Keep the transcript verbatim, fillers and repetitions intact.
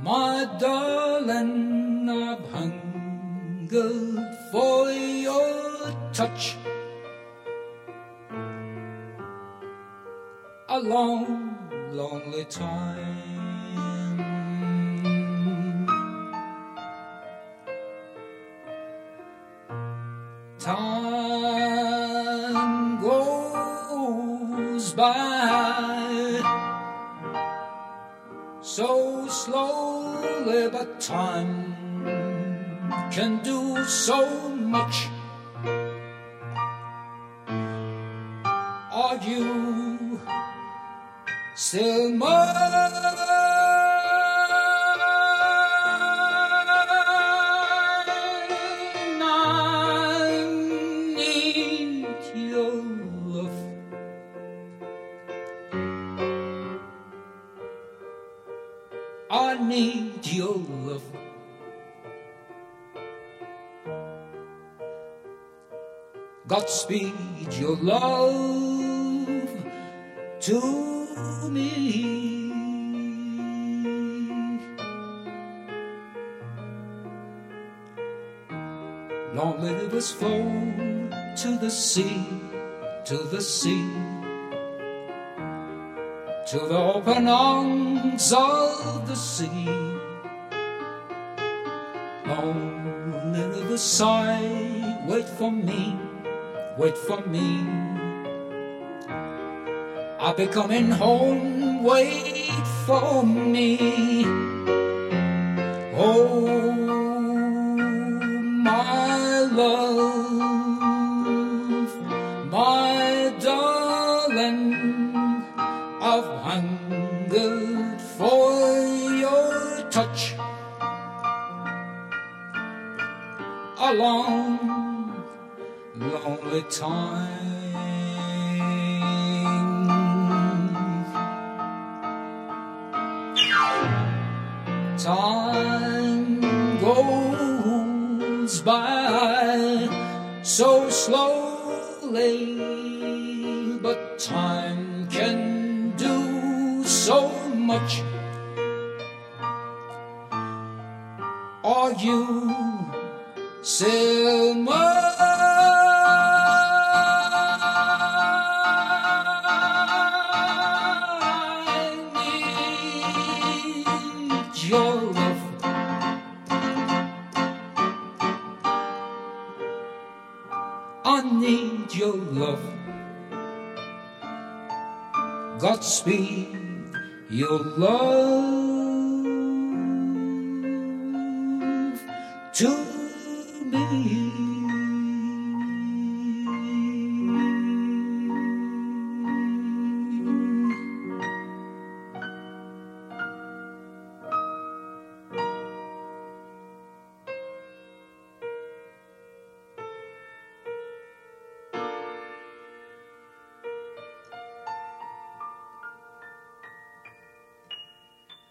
My darling, I've hungered for your touch a long, lonely time. Time goes by so slowly, but time can do so much. Are you still mine? I need your love. I need your love. Godspeed your love to me. Long rivers flow to the sea, to the sea, to the open arms of the sea. Long rivers sigh, wait for me, wait for me. I'll be coming home, wait for me. Oh, my love, my darling, I've hungered for your touch a long, lonely time. Time goes by so slowly, but time can do so much. Are you still mine? Your love, I need your love. Godspeed your love to me.